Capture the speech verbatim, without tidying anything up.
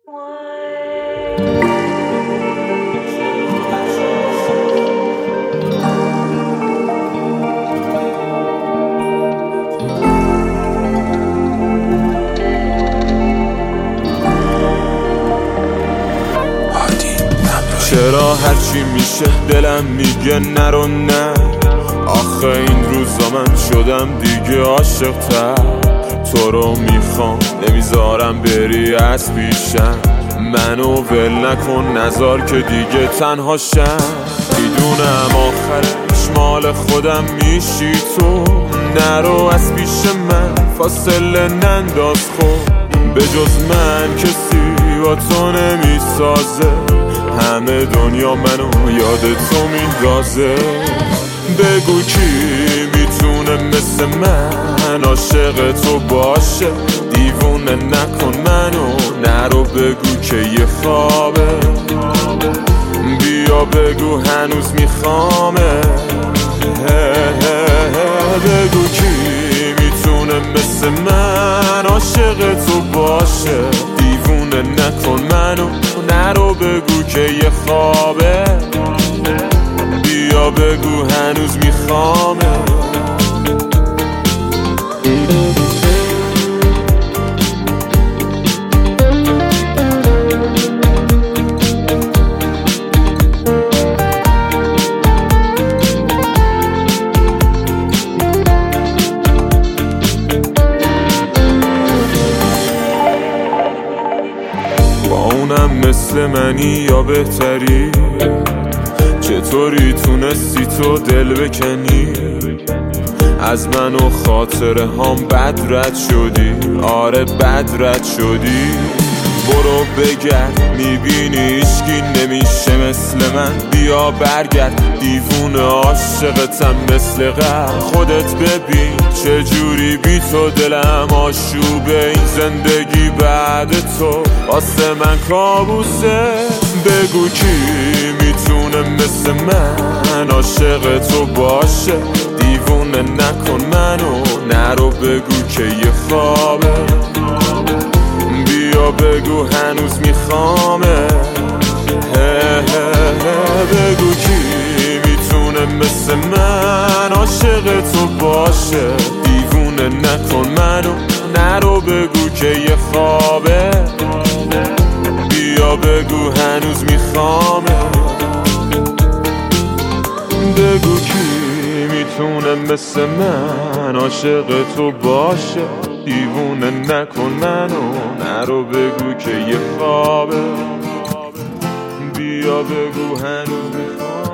چرا هرچی میشه دلم میگه نرو نه؟ آخه این روزا من شدم دیگه عاشق تر. تو رو میخوام نمیذارم بری از پیشم، منو ول نکن نذار که دیگه تنها شم. میدونم آخرش مال خودم میشی تو، نرو از پیش من فاصله ننداز. خب به جز من کسی با تو نمیسازه، همه دنیا منو یاد تو میندازه. بگو کی میتونه مثل من عاشق تو باشه؟ دیوونه نکن منو، نرو بگو که یه خوابه. بیا بگو هنوز میخوامه. بگو کی میتونه مثل من عاشق تو باشه؟ دیوونه نکن منو، نرو بگو که یه خوابه. بیا بگو هنوز میخوامه. با اونم مثل منی یا بهتری؟ چطوری تونستی تو دل بکنی؟ از من و خاطره هم بد رد شدی، آره بد رد شدی. برو بگرد میبینی هیچکی نمیشه مثل من، بیا برگرد دیوونه عاشقتم مثل قبل. خودت ببین چجوری بی تو دلم آشوبه، این زندگی بعد تو واسه من کابوسه. بگو کی میتونه مثل من عاشق تو باشه؟ دیوونه نکن منو، نرو بگو که یه خوابه. بیا بگو هنوز میخوامه. بگو کی میتونه مثل من عاشق تو باشه؟ دیوونه نکن منو، نرو بگو که یه خوابه. بیا بگو هنوز میخوامه. بگو کی میتونه مثل من عاشق تو باشه؟ دیوونه نکن منو، نرو بگو که یه خوابه. بیا بگو هنوز میخوام.